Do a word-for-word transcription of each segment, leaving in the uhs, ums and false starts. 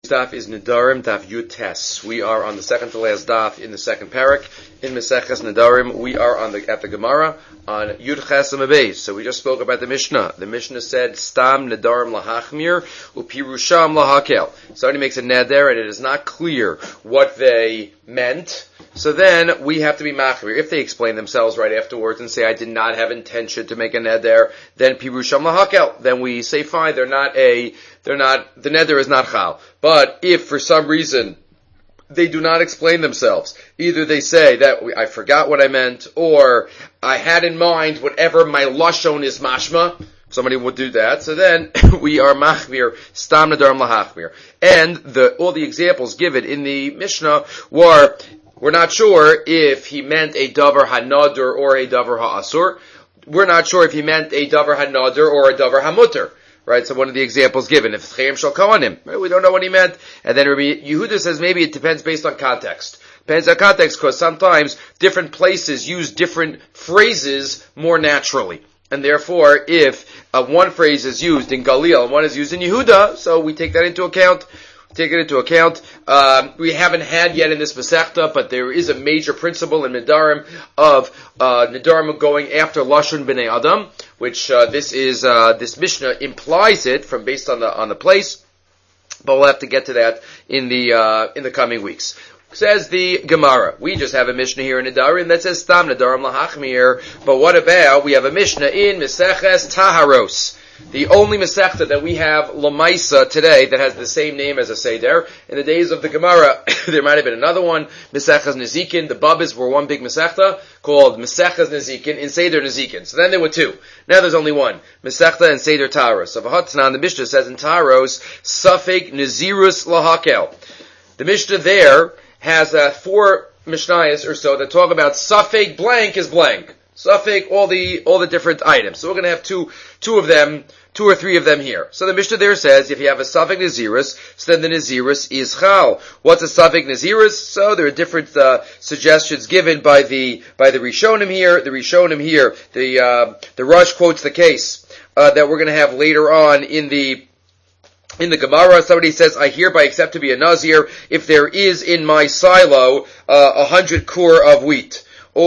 Daf is Nedarim, Daf Yud Tes. We are on the second to last daf in the second parak in Meseches Nedarim. We are on the at the Gemara on Yud Ches Amabez. So we just spoke about the Mishnah. The Mishnah said Stam Nedarim lahachmir upirusham lahakel. Somebody makes a neder and it is not clear what they meant. So then we have to be machmir. If they explain themselves right afterwards and say, I did not have intention to make a neder, then pirusham lahakel. Then we say, fine, they're not a, they're not, the neder is not chal. But if for some reason they do not explain themselves, either they say that I forgot what I meant, or I had in mind whatever my lashon is mashma, somebody would do that, so then we are machmir, stam nedarim lahachmir. And the, all the examples given in the Mishnah were, we're not sure if he meant a davar hanadur or a davar ha'asur. We're not sure if he meant a davar hanadur or a davar hamutter. Right, so one of the examples given, if chayim shall come on him, right, we don't know what he meant. And then Rabbi Yehuda says maybe it depends based on context. Depends on context, because sometimes different places use different phrases more naturally. And therefore, if uh, one phrase is used in Galil and one is used in Yehuda, so we take that into account. Take it into account. Um, we haven't had yet in this Masechta, but there is a major principle in Nedarim of uh, Nedarim going after Lashon B'nei Adam, which uh, this is uh, this Mishnah implies it from based on the on the place, but we'll have to get to that in the uh, in the coming weeks. Says the Gemara, we just have a Mishnah here in Nedarim that says Stam Nedarim Lahachmir, but what about we have a Mishnah in Meseches Taharos? The only Masechta that we have Lamaisa today that has the same name as a Seder. In the days of the Gemara, there might have been another one, Meseches Nezikin. The Babas were one big Masechta called Meseches Nezikin in Seder Nezikin. So then there were two. Now there's only one. Masechta and Seder Taros. So Vahatzanan, the Mishnah says in Taros, Safek Nazirus Lahakel. The Mishnah there has uh, four Mishnayos or so that talk about Safek blank is blank. Safek, all the, all the different items. So we're gonna have two, two of them, two or three of them here. So the Mishnah there says, if you have a Safek Nazirus, so then the Nazirus is Chal. What's a Safek Nazirus? So there are different, uh, suggestions given by the, by the Rishonim here. The Rishonim here, the, uh, the Rush quotes the case, uh, that we're gonna have later on in the, in the Gemara. Somebody says, I hereby accept to be a Nazir if there is in my silo, uh, a hundred kur of wheat.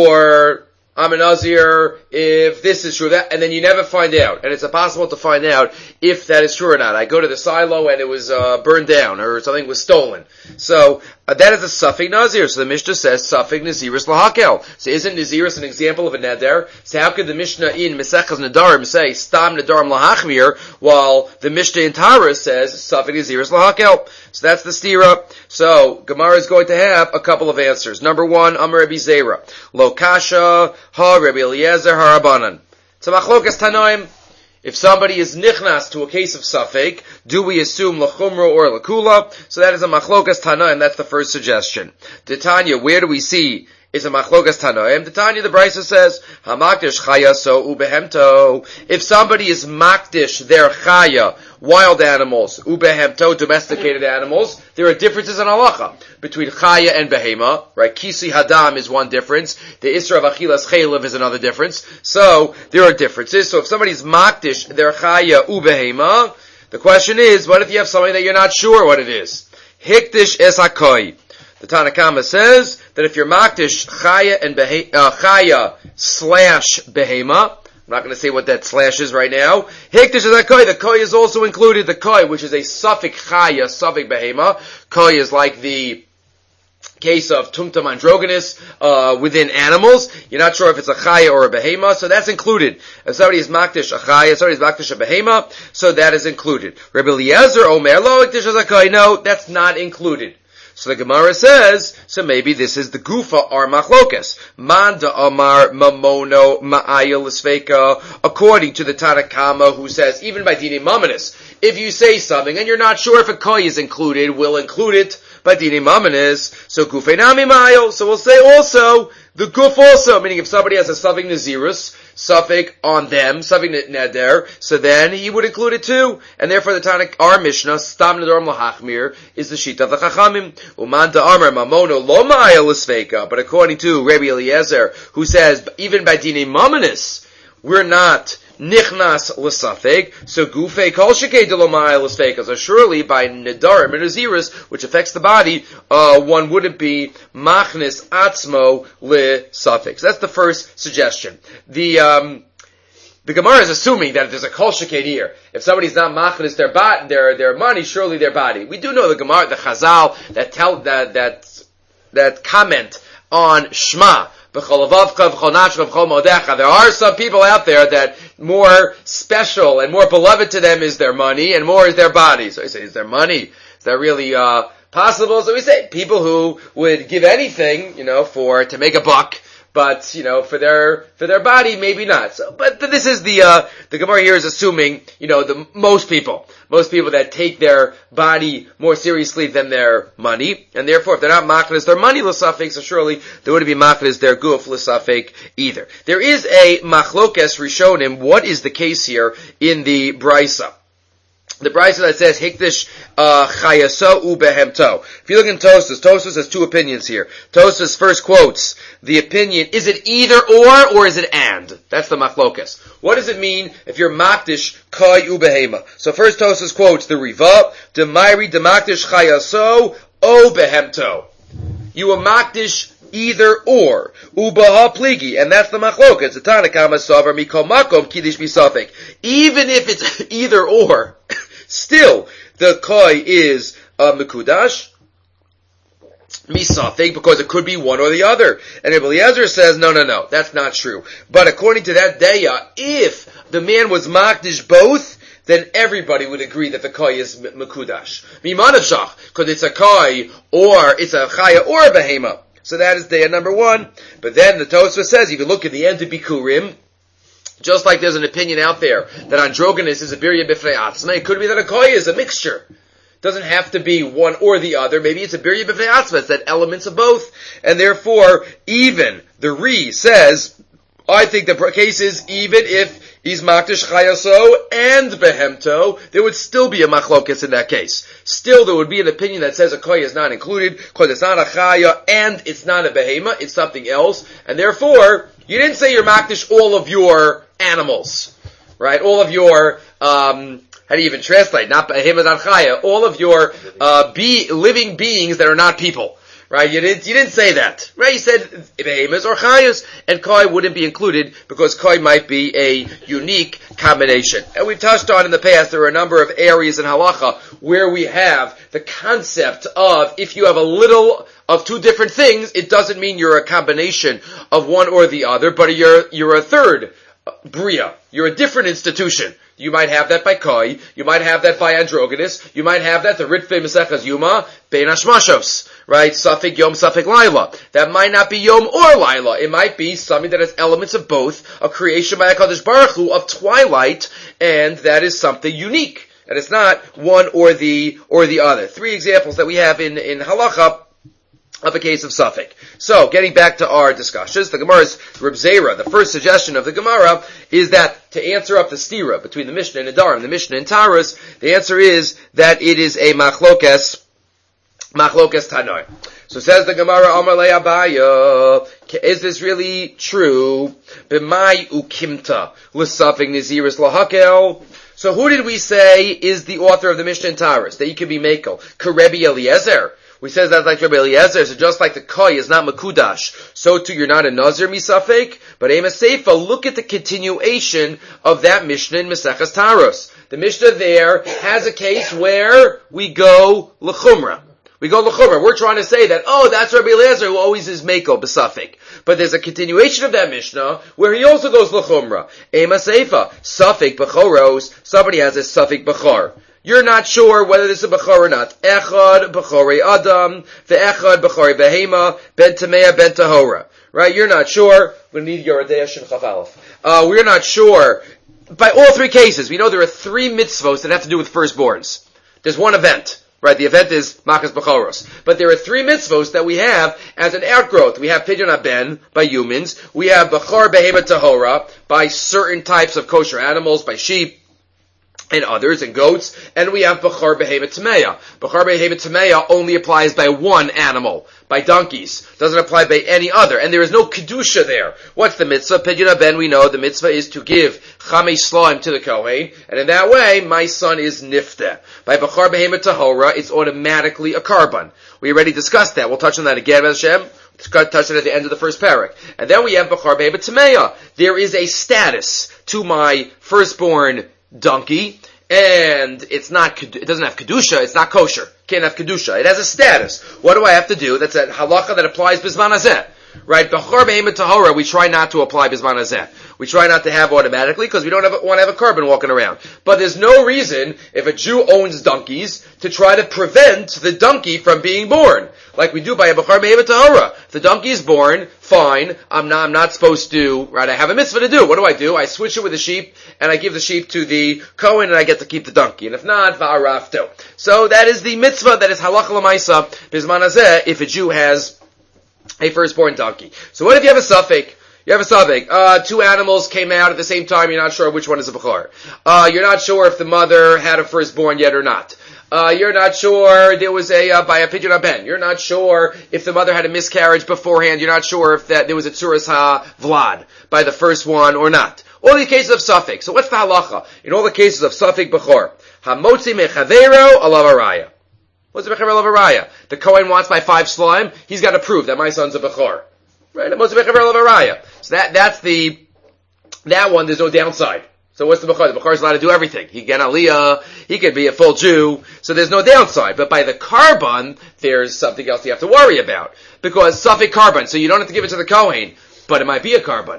Or, I'm a Nazir if this is true, that, and then you never find out. And it's impossible to find out if that is true or not. I go to the silo and it was uh, burned down or something was stolen. So uh, that is a Safek Nazir. So the Mishnah says Safek Nazirus Lahakel. So isn't Nazirus an example of a neder? So how could the Mishnah in Meseches Nedarim say Stam Nedarim Lahachmir while the Mishnah in Taros says Safek Nazirus Lahakel? So that's the stira. So Gemara is going to have a couple of answers. Number one, Amar Rabbi Zera, Lo Kasha Ha Rabbi Eliezer Harabanan. It's a machlokas tanoim. If somebody is nichnas to a case of Safek, do we assume lachumra or lakula? So that is a machlokas tanoim. That's the first suggestion. Titania, where do we see is a machlokas tanoim? Titania, the Brisa says, Hamakdish chaya so ubehemto. If somebody is makdish their chaya, wild animals, ubehemto, domesticated animals, there are differences in halacha between chaya and behema, right? Kisi hadam is one difference. The isra of achilas chaylev is another difference. So, there are differences. So if somebody's makdish their chaya ubehema, the question is, what if you have something that you're not sure what it is? Hikdish es hakoi. The Tanakama says that if you're makdish chaya and behe, uh, chaya slash behema, I'm not going to say what that slash is right now. Hikdish is a koi. The koi is also included. The koi, which is a suffix chaya, suffix behema. Koi is like the case of tumtum androgynous uh, within animals. You're not sure if it's a chaya or a behema, so that's included. If somebody is makdish a chaya, somebody is makdish a behema, so that is included. Rabbi Eliezer omer lo hikdish is a koi. No, that's not included. So the Gemara says, so maybe this is the Gufa or Machlokas. Manda Amar Mamono Ma'ayel Sveka, according to the Tanakama who says, even by Dini Mamanis, if you say something and you're not sure if a Koi is included, we'll include it by Dini Mamanis. So Gufenami Ma'ayel, so we'll say also, the Guf also, meaning if somebody has a Safek Nazirus, Safek on them, Safek Neder, so then he would include it too. And therefore the Tanakh, our Mishnah, Stam Nedarim Lahachmir, is the Shita of the Chachamim. Uman Amar Mamono Lo Ma'ayel Sveka, but according to Rabbi Eliezer, who says, even by Dini Mamanis, we're not nichnas l'safek, so gufei kol shekei delomai l'sfeka. So surely by nedarim and naziris, which affects the body, uh, one wouldn't be machnis atzmo l'safek. So that's the first suggestion. The, um, The Gemara is assuming that there's a kol shekei here. If somebody's not machnis their bot, their their money, surely their body. We do know the Gemara, the Chazal that tell that that that comment on Shema. There are some people out there that more special and more beloved to them is their money, and more is their body. So we say, is their money? Is that really uh possible? So we say people who would give anything, you know, for to make a buck. But, you know, for their, for their body, maybe not. So, but this is the, uh, the Gemara here is assuming, you know, the, most people, most people that take their body more seriously than their money, and therefore, if they're not machnas their money l'safek, so surely they wouldn't be machnas their guf l'safek either. There is a machlokes rishonim. What is the case here in the Brisa? The Brisa that says hikdish uh, chayaso ubehemto. If you look in Tosfos, Tosfos has two opinions here. Tosfos first quotes the opinion: is it either or or is it and? That's the machlokas. What does it mean if you're makdish kai ubehema? So first Tosfos quotes the Riva: Demairi demakdish chayaso o behemto. You are makdish either or. Ubaha pligi, and that's the machlokas. The Tanakama savar mikol makom kiddush misafek. Even if it's either or, still the koi is uh, mekudash misafek because it could be one or the other. And Ibn Eliezer says, no, no, no, that's not true. But according to that daya, if the man was makdish both, then everybody would agree that the koi is mekudash. Mimanashach, because it's a koi or it's a chaya or a behema. So that is day number one. But then the Tosfos says, if you look at the end of Bikurim, just like there's an opinion out there that androgynous is a birya b'fnei atzma, it could be that a koi is a mixture. It doesn't have to be one or the other. Maybe it's a birya b'fnei atzma. It's that elements of both. And therefore, even the Ri says, I think the case is even if he's makdish chayaso and behemto, there would still be a machlokas in that case. Still, there would be an opinion that says a koy is not included because it's not a chaya and it's not a behema, it's something else. And therefore, you didn't say you're makdish all of your animals, right? All of your, um, how do you even translate? Not behema, not chaya. All of your uh, be living beings that are not people. Right, you didn't, you didn't say that. Right, you said behemoths or chayos, and koi wouldn't be included because koi might be a unique combination. And we've touched on in the past, there are a number of areas in halacha where we have the concept of if you have a little of two different things, it doesn't mean you're a combination of one or the other, but you're, you're a third bria. You're a different institution. You might have that by koi, you might have that by androgynous, you might have that the Ritfei Mesechas Yuma, Bein Hashmashos, right? Safek Yom, Safek Laila. That might not be Yom or Laila. It might be something that has elements of both, a creation by HaKadosh Baruch Hu of twilight, and that is something unique. And it's not one or the, or the other. Three examples that we have in, in halacha of a case of Safek. So, getting back to our discussions, the Gemara's Reb Zera, the first suggestion of the Gemara is that to answer up the stira between the Mishnah and Nedarim, the Mishnah and Taurus, the answer is that it is a machlokes, machlokes tanoi. So says the Gemara, Amar le Abaya, is this really true? B'mai ukimta, l'safek niziris lahakel. So who did we say is the author of the Mishnah and Taurus? That he could be Mekel. Karebi Eliezer. We says that's like Rabbi Eliezer, so just like the koi is not mekudash, so too you're not a nazir misafek, but ema seifa, look at the continuation of that Mishnah in Mesechas Taros. The Mishnah there has a case where we go l'chumra. We go l'chumra. We're trying to say that, oh, that's Rabbi Eliezer who always is meko b'safek. But there's a continuation of that Mishnah where he also goes l'chumra. Ema seifa, safek b'choros, somebody has a safek b'chor. You're not sure whether this is a bechor or not. Echad bechorei adam, ve'echad bechorei behema, ben tamea, ben tahora. Right? You're not sure. We need your Yoredei Shin Chaf Aleph. Uh, we're not sure. By all three cases, we know there are three mitzvos that have to do with firstborns. There's one event. Right? The event is Makas Bechoros. But there are three mitzvos that we have as an outgrowth. We have Pidyon Haben by humans. We have Bechor Behema Tahora by certain types of kosher animals, by sheep. and others, and goats, and we have Bechor Behemoth Tameya. Bechor Behemoth Tameya only applies by one animal, by donkeys. Doesn't apply by any other, and there is no Kedusha there. What's the mitzvah? Pidyon Ben, we know the mitzvah is to give Chamei Slaim to the Kohen, and in that way, my son is Nifteh. By Bechor Behemoth Tahora, it's automatically a carbon. We already discussed that. We'll touch on that again, Hashem. Touch it at the end of the first parak. And then we have Bechor Behemoth Tameya. There is a status to my firstborn donkey, and it's not, it doesn't have kedusha, it's not kosher. Can't have kedusha. It has a status. What do I have to do? That's a halacha that applies bizman hazeh. Right? Bechor Behemoth Tahora, we try not to apply bizman hazeh. We try not to have automatically because we don't have, want to have a carbon walking around. But there's no reason, if a Jew owns donkeys, to try to prevent the donkey from being born. Like we do by a Bechor Behemoth Tahora. If the donkey is born, fine, I'm not, I'm not supposed to, right, I have a mitzvah to do. What do I do? I switch it with the sheep, and I give the sheep to the Kohen, and I get to keep the donkey. And if not, va'arafto. So that is the mitzvah that is halacha l'maisa, bizman hazeh, if a Jew has a firstborn donkey. So what if you have a suffix? You have a suffix. Uh, two animals came out at the same time, you're not sure which one is a Bechor. Uh, you're not sure if the mother had a firstborn yet or not. Uh, you're not sure there was a, uh, by a Pidyon Ben. You're not sure if the mother had a miscarriage beforehand. You're not sure if that there was a Tzuras HaVlad by the first one or not. All these cases of suffix. So what's the halacha? In all the cases of suffix Bechor. Hamotzi mechavero alav araya. What's the mechavero alav araya? The Kohen wants my five slime. He's got to prove that my son's a Bechor. Right? Hamotzi mechavero alav araya. So that, that's the, that one, there's no downside. So what's the Bechor? The Bechor is allowed to do everything. He can aliyah, he can be a full Jew, so there's no downside. But by the carbon, there's something else you have to worry about. Because suffix carbon, so you don't have to give it to the Kohen, but it might be a carbon.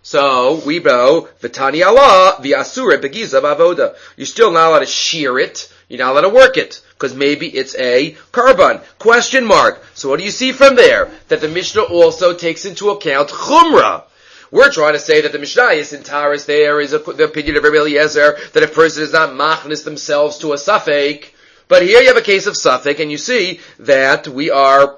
So, we know, V'tani Allah, v'asure begiza b'avoda. You're still not allowed to shear it, you're not allowed to work it, because maybe it's a carbon. Question mark. So what do you see from there? That the Mishnah also takes into account chumrah. We're trying to say that the Mishnayos in Taurus there is a, the opinion of Rabbi Eliezer that a person is not machnis themselves to a suffix. But here you have a case of suffix, and you see that we are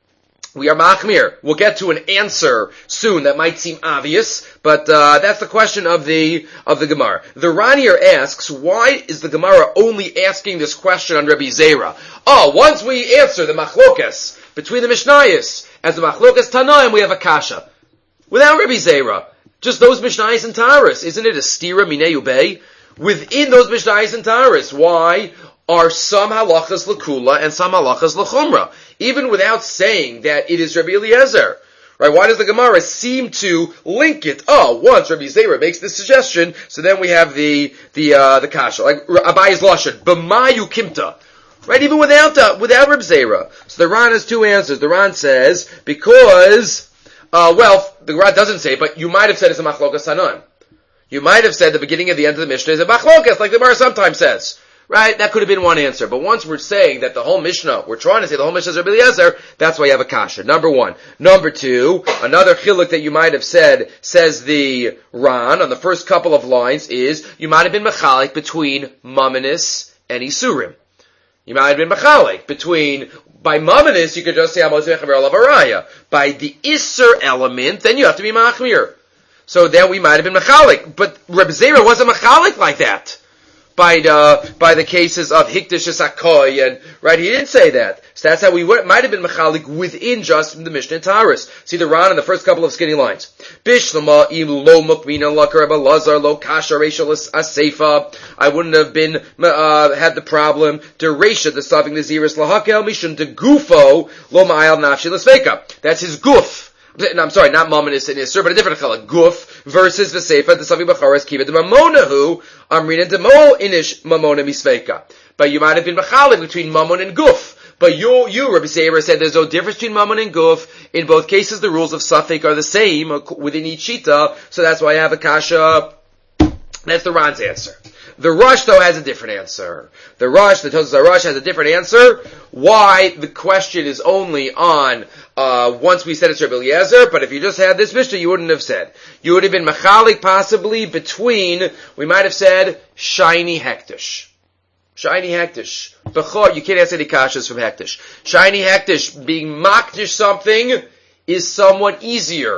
we are machmir. We'll get to an answer soon that might seem obvious, but uh, that's the question of the of the Gemara. The Ran here asks, why is the Gemara only asking this question on Rabbi Zera? Oh, once we answer the machlokas between the Mishnayos as the machlokas Tanaim, we have a kasha. Without Rabbi Zera, just those Mishnayos and Taurus, isn't it a stira minei ubei? Within those Mishnayos and Taurus, why are some halachas l'kula and some halachas l'chumra? Even without saying that it is Rabbi Eliezer. Right? Why does the Gemara seem to link it? Oh, once Rabbi Zera makes this suggestion, so then we have the, the, uh, the kasha. Like Abayi's Lashon, b'mayu kimta. Right? Even without, uh, without Rabbi Zera. So the Ran has two answers. The Ran says, because, Uh, well, the Gemara doesn't say, but you might have said it's a machlokas hanan. You might have said the beginning of the end of the Mishnah is a machlokas, like the Gemara sometimes says. Right? That could have been one answer. But once we're saying that the whole Mishnah, we're trying to say the whole Mishnah is Rabbi Eliezer, that's why you have a kasha. Number one. Number two, another chiluk that you might have said, says the Ran, on the first couple of lines, is, you might have been mechalik between Mamanis and Isurim. You might have been mechalik between, by Mamanis, you could just say, Hamotzi mechaver alav araya. By the Isser element, then you have to be machmir. So then we might have been mechalik. But Reb Zera wasn't mechalik like that. By the, by the cases of Hikdash Sakoy, and, right, he didn't say that. So that's how we would, might have been mechalik within just the Mishnah and Taurus. See the Ran in the first couple of skinny lines. Bishlama im lo mukmina lakar balazar lo kasha racial aseifa. I wouldn't have been, uh, had the problem. De resha, the suffix naziris lahakel mishun de gufo lo ma'ayal nafshi l'sveika. That's his guf. No, I'm sorry, not Mamanis and Isser, but a different chalak. Guf versus V'Seifa, the Savi Bacharas, Kiva de Mamonahu, Amrina de Mo inish Mamona misveika. But you might have been Machalik between Mamon and Guf. But you, you, Rabbi Seir said there's no difference between Mamon and Guf. In both cases, the rules of Safek are the same within each Shita, so that's why I have a kasha. That's the Ran's answer. The Rush, though, has a different answer. The Rush, the Tosas Rush, has a different answer. Why the question is only on, uh, once we said it's Rabbi Eliezer, but if you just had this Mishnah, you wouldn't have said. You would have been machalik possibly between, we might have said, shiny hektish. Shiny hektish. Bechor, you can't ask any kashas from hektish. Shiny hektish, being makdish something, is somewhat easier.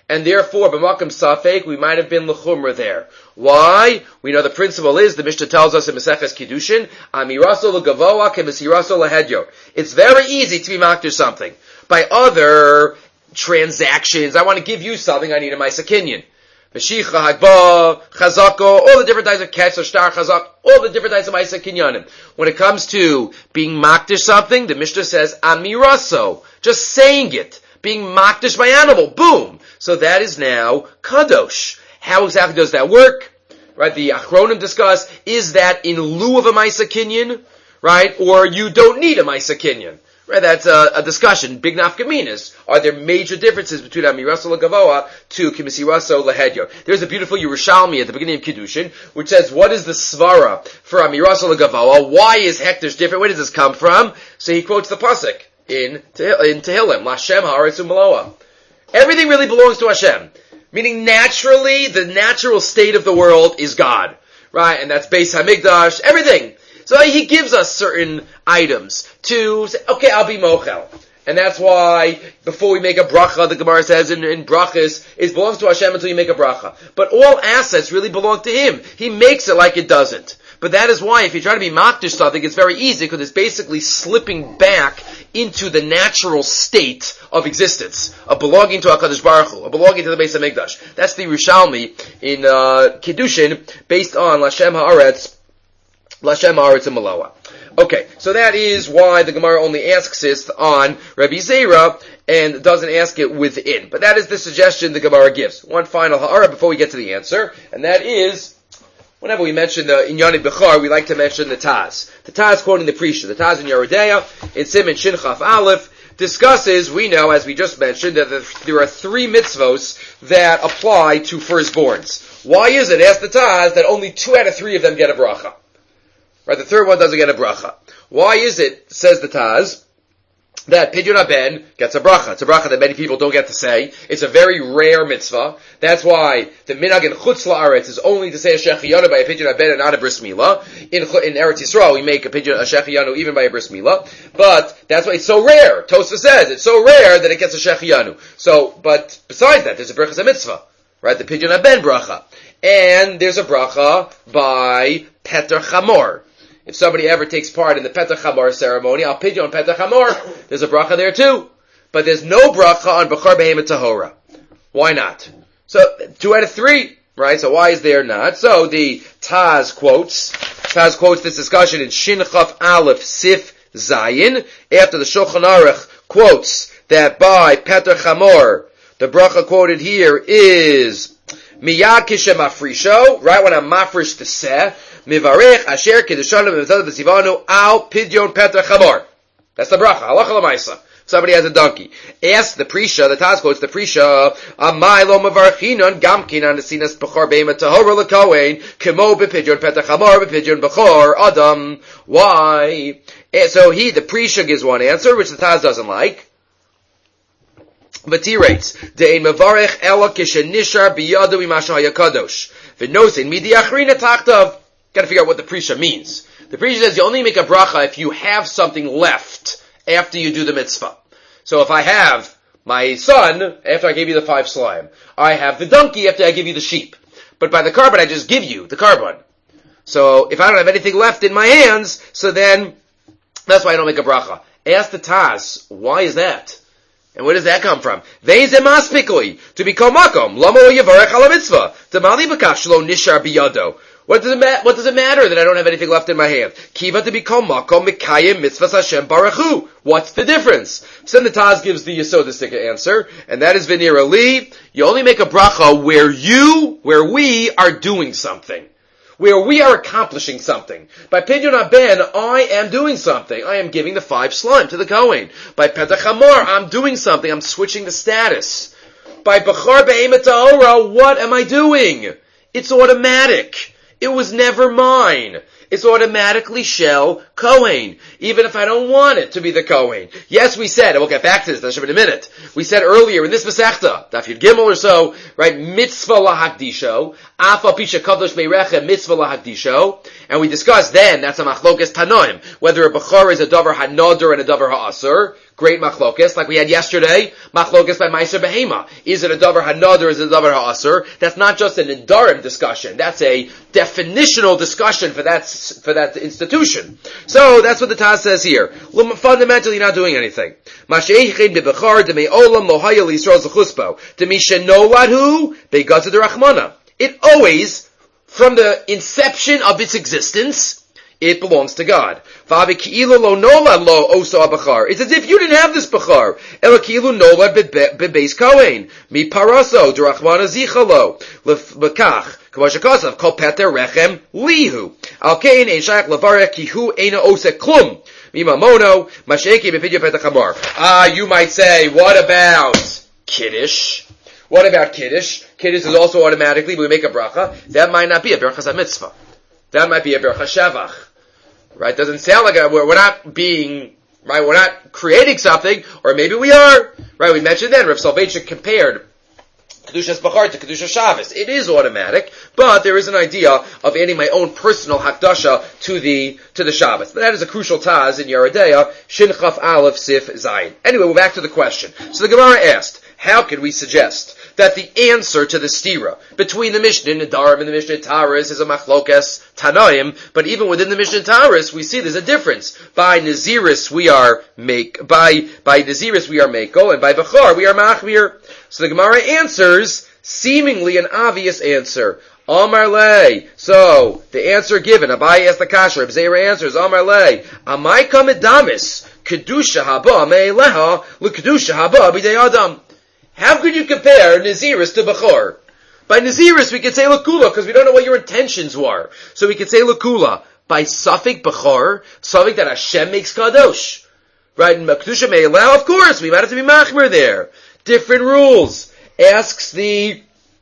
And therefore, b'makam safek, we might have been l'chumra there. Why? We know the principle is, the Mishnah tells us in Maseches Kiddushin, amiraso l'gavoa ke'mesiraso l'hedyo. It's very easy to be makdir something. By other transactions, I want to give you something, I need a Maisa Kinyan. Meshicha, Hagba, Chazako, all the different types of Ketz, or Shtar, Chazak, all the different types of Maisa Kinyanim. When it comes to being makdir something, the Mishnah says, amiraso, just saying it. Being makdish by animal. Boom. So that is now kadosh. How exactly does that work? Right? The Achronim discuss, is that in lieu of a Maisa Kinyan? Right? Or you don't need a Maisa Kinyan? Right? That's a, a discussion. Big nafkaminas. Are there major differences between Amiraso Lagavoa to Kimisiraso Lahedyo? There's a beautiful Yerushalmi at the beginning of Kiddushin, which says, what is the svara for Amiraso Lagavoa? Why is hektish different? Where does this come from? So he quotes the pasuk in in Tehillim, Lashem haaretz u'maloa. Everything really belongs to Hashem. Meaning naturally, the natural state of the world is God. Right? And that's Beis HaMikdash, everything. So he gives us certain items to say, okay, I'll be mochel. And that's why, before we make a bracha, the Gemara says in, in brachas, it belongs to Hashem until you make a bracha. But all assets really belong to Him. He makes it like it doesn't. But that is why, if you try to be makdish something, it's very easy, because it's basically slipping back into the natural state of existence, of belonging to HaKadosh Baruch Hu, of belonging to the Beis HaMikdash. That's the Yerushalmi in uh, Kiddushin, based on Lashem Haaretz, Lashem Haaretz and Maloa. Okay, so that is why the Gemara only asks this on Rabbi Zera and doesn't ask it within. But that is the suggestion the Gemara gives. One final ha'ara before we get to the answer, and that is, whenever we mention the Inyani Bechar, we like to mention the Taz. The Taz quoting the Prisha. The Taz in Yeridea, in Siman Shin Chaf Aleph, discusses, we know, as we just mentioned, that there are three mitzvos that apply to firstborns. Why is it, ask the Taz, that only two out of three of them get a bracha? Right, the third one doesn't get a bracha. Why is it, says the Taz, that Pidyon HaBen gets a bracha? It's a bracha that many people don't get to say. It's a very rare mitzvah. That's why the minhag in Chutz La'aretz is only to say a Shechiyanu by a Pidyon HaBen and not a Bris Milah. In, in Eretz Yisrael, we make a Pidyon, a Shechiyanu even by a Bris Milah. But that's why it's so rare. Tosfos says it's so rare that it gets a Shechiyanu. So, but besides that, there's a bracha mitzvah. Right, the Pidyon HaBen bracha. And there's a bracha by Peter Chamor. If somebody ever takes part in the Petach Hamor ceremony, I'll pidyon on Petach Hamor. There's a bracha there too. But there's no bracha on Bechor Behemoth Tahora. Why not? So, two out of three, right? So why is there not? So the Taz quotes, Taz quotes this discussion in Shin Chaf Aleph Sif Zayin, after the Shulchan Aruch quotes that by Petach Hamor, the bracha quoted here is Miyad Kishem Afrisho, right when I'm mafresh the seh, Mivarech Asher Kedushanim B'Mitzad B'Sivanu Al Pidyon Petach Hamor. That's the bracha. Halacha l'maisa. Somebody has a donkey. Ask the Prisha, the Taz quotes the Prisha, Amai lo Mavarchinon Gamkin on the Sinas B'chor Be'emet Tahora L'Kohen Kemo B'Pidyon Petach Hamor B'Pidyon B'chor Adam. Why? And so he, the Prisha, gives one answer, which the Taz doesn't like. But he writes, De'en Mavarech Ela Kishenishar B'Yadu Imasha HaYakadosh V'nosin Midi Achrina Tachtav. Got to figure out what the Prisha means. The Prisha says you only make a bracha if you have something left after you do the mitzvah. So if I have my son after I gave you the five slime, I have the donkey after I give you the sheep. But by the carbon, I just give you the carbon. So if I don't have anything left in my hands, so then that's why I don't make a bracha. Ask the Taz, why is that? And where does that come from? To become makom. Lamo yavarech ala mitzvah. Tamali b'kach shelo nishar biyado. What does it ma- What does it matter that I don't have anything left in my hand? Kiva to become makom mikayim mitzvahs Hashem baruch hu. What's the difference? So then the Taz gives the yesodistic answer, and that is v'nira li. You only make a bracha where you, where we are doing something. Where we are accomplishing something. By Pidyon HaBen, I am doing something. I am giving the five slime to the Kohen. By Petach Hamor, I'm doing something. I'm switching the status. By Bechor Be'emet Tahora, what am I doing? It's automatic. It was never mine. it's automatically Shel Kohen, even if I don't want it to be the Kohen. Yes, we said, and we'll get back to this in a minute, we said earlier in this Masechta, Daf Yud Gimel or so, right, mitzvah lahakdisho, afa pisha kadosh meirecha mitzvah lahakdisho, and we discussed then, that's a machlokas tanoim, whether a bechor is a davar hanoder and a davar ha'asur, great machlokas, like we had yesterday, machlokas by Meiser Behema. Is it a davar hanoder or is it a davar ha'asur? That's not just an nedarim discussion, that's a definitional discussion for that, for that institution. So, that's what the Taz says here. Fundamentally not doing anything. It always, from the inception of its existence, it belongs to God. It's as if you didn't have this bechar. Mi paraso derachmana zichalo lekach kavashakasav kol peter rechem lihu al kain ein shayach levarech ki hu eina osek klum mimamono masheki bepidya petachamar. Ah, you might say, what about kiddush? What about kiddush? Kiddush is also automatically, but we make a bracha. That might not be a berachas mitzvah. That might be a berachas shavach. Right? Doesn't sound like a, we're, we're not being, right? We're not creating something, or maybe we are. Right? We mentioned then, Rav Soloveitchik compared Kedushas Bachar to Kedushas Shabbos. It is automatic, but there is an idea of adding my own personal Hakdasha to the, to the Shabbos. But that is a crucial taz in Yeridea, Shin Chaf Aleph Sif Zayin. Anyway, we're back to the question. So the Gemara asked, how can we suggest that the answer to the stira between the Mishnah Nedarim and the Mishnah Taurus is a machlokas tanoim, but even within the Mishnah Taurus, we see there's a difference. By Naziris we are make, by, by Naziris we are mako, and by Bechar we are machmir. So the Gemara answers, seemingly an obvious answer. Amar le. So, the answer given, Abaye asked the kasher, Abzera answers, Amar le. Amai kamedamis, kedusha haba me'eleha, l'kedusha haba b'dei adam. How could you compare Naziris to Bechor? By Naziris, we could say Lakula, because we don't know what your intentions were. So we could say Lakula. By Safik Bechor, Safik that Hashem makes Kadosh. Right? In Kedusha Me'elah, of course, we might have to be Machmer there. Different rules. Asks the,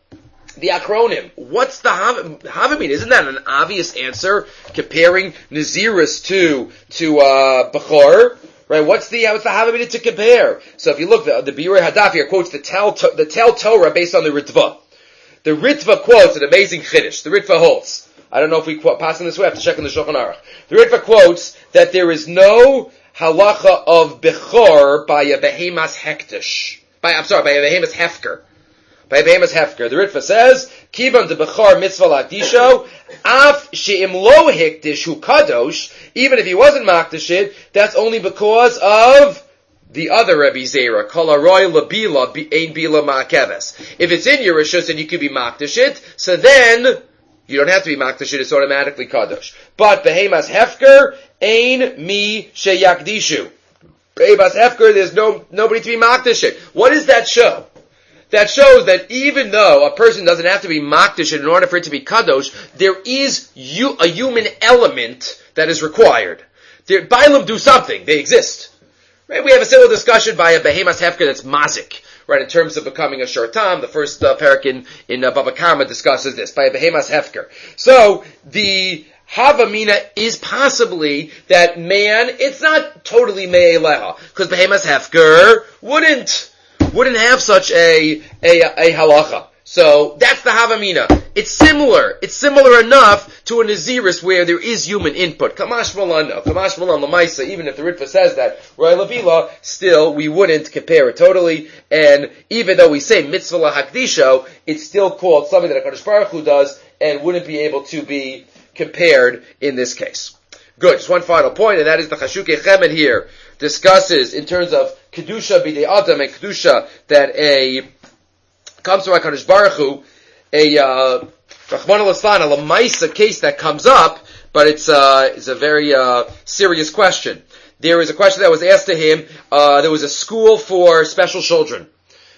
the acronym. What's the Havamim? Isn't that an obvious answer? Comparing Naziris to, to, uh, Bechor? Right, what's the, what's the Havamina to compare? So if you look, the, the Biurei Hadaf here quotes the Tel, the Tel Torah based on the Ritva. The Ritva quotes an amazing Chiddush. The Ritva holds. I don't know if we quote, pass in this way, I have to check in the Shulchan Aruch. The Ritva quotes that there is no halacha of Bechor by a Behemas Hektish. By, I'm sorry, by a Behemas Hefker. By a Behemas Hefker. The Ritva says, Kivan de Bechor mitzvah lakdisho, af she'im lo hektish hu kadosh, even if he wasn't makdashit, that's only because of the other Rebbe Zera, kol haroy labila ein bila ma'akeves. If it's in your rishus and you could be makdashit, so then you don't have to be makdashit, it's automatically kadosh. But behemas hefker ein mi sheyakdishu. Behemas hefker, there's no nobody to be makdashit. What does that show? That shows that even though a person doesn't have to be makdashit in order for it to be kadosh, there is you, a human element that is required. There, Bailam do something. They exist. Right? We have a similar discussion by a behemas hefker that's mazik. Right? In terms of becoming a shortam, the first uh, parak in, in uh, Bava Kama discusses this, by a behemas hefker. So, the Havamina is possibly that man, it's not totally me'eleha, because behemas hefker wouldn't wouldn't have such a, a, a halacha. So, that's the Havamina. It's similar. It's similar enough to a Naziris where there is human input. Kamash Malano. Kamash Malan Lamaisa, even if the Ritva says that, Roy Lavila, still, we wouldn't compare it totally. And even though we say Mitzvah LaHakdisho, it's still called something that HaKadosh Baruch Hu does, and wouldn't be able to be compared in this case. Good. Just one final point, and that is the Chashukei Chemed here discusses in terms of Kedusha B'dei Adam and Kedusha that a comes from HaKadosh Baruch Hu, a uh, Rachmana Litzlan, a Lamaisa case that comes up, but it's uh, it's a very uh, serious question. There is a question that was asked to him. Uh, there was a school for special children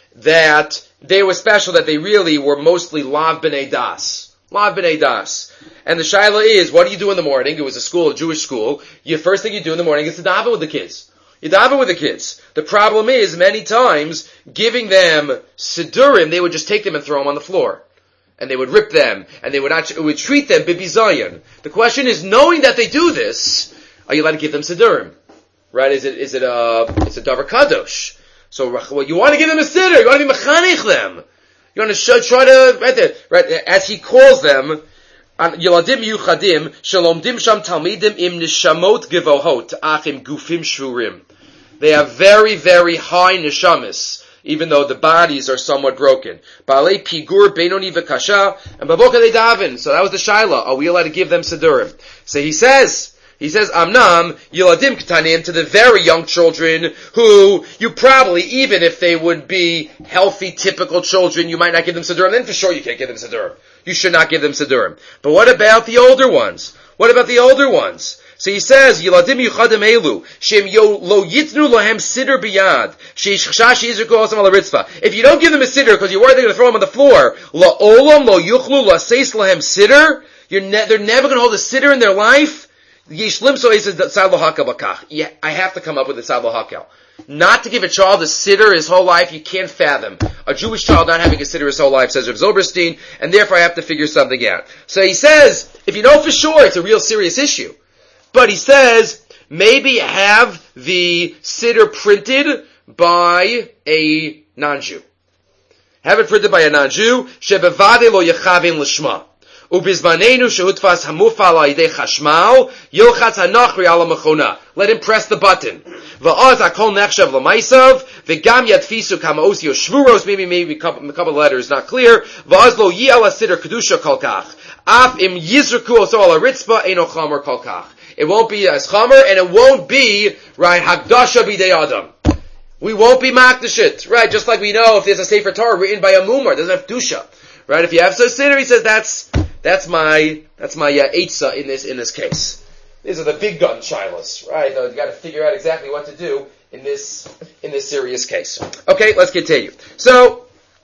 that they were special, that they really were mostly Lav B'nai Das. Lav B'nai Das. And the shaila is, what do you do in the morning? It was a school, a Jewish school. The first thing you do in the morning is to daven with the kids. You daven with the kids. The problem is, many times, giving them sidurim, they would just take them and throw them on the floor. and they would rip them, and they would actually would treat them bibizayin. The question is, knowing that they do this, are you allowed to give them siddurim? Right? Is it is it a it's a davar kadosh? So well, you want to give them a siddur, you want to be mechanich them, you want to show, try to right there, right as he calls them. Yeladim yuchadim shalomdim sham talmidim im nishamot gevohot achim gufim shvurim. They have very very high neshamis, even though the bodies are somewhat broken. Baalei pigur benoni v'kasha, and baboka they daven. So that was the shaila. Are we allowed to give them siddurim? So he says, he says, amnam yeladim ketanim, to the very young children who you probably, even if they would be healthy, typical children, you might not give them siddurim. Then for sure you can't give them siddurim. You should not give them siddurim. But what about the older ones? What about the older ones? So he says, Yeladim yuchadim elu, shem yo lo yitnu lohem siddur biyad, sheish chashash yizrku osam ala ritzvah. If you don't give them a siddur because you're worried they're going to throw them on the floor, lo olam lo yuchlu lo seis lohem siddur, you're ne- they're never going to hold a siddur in their life. Yesh limso says tzad lo hakel bakach. Yeah, I have to come up with a tzad lo hakel. Not to give a child a siddur his whole life, you can't fathom. A Jewish child not having a siddur his whole life, says Rav Zilberstein, and therefore I have to figure something out. So he says, if you know for sure it's a real serious issue, but he says, maybe have the siddur printed by a non-Jew. Have it printed by a non-Jew, shebevade lo yechavim l'shma. Ubizmanenu shehutfas hamufal al-yidei chashmal, yilchatz hanachri ala mechona. Let him press the button. Va'az hakol nechshav l'maisav, v'gam yadfisu kama osio shvuros, maybe, maybe a couple, a couple of letters, not clear. Va'az lo yi ala siddur kedusha kol kach. Af im yizraku oso ala ritzpa, eino chamer kol kach. It won't be as chamer, and it won't be, right, hagdasha b'dei adam. We won't be makdashit, right? Just like we know if there's a Sefer Torah written by a mumar, it doesn't have dusha, right? If you have so siddur, he says that's that's my that's my uh, eitzah in this in this case. These are the big gun shilas, right? You got to figure out exactly what to do in this in this serious case. Okay, let's continue. So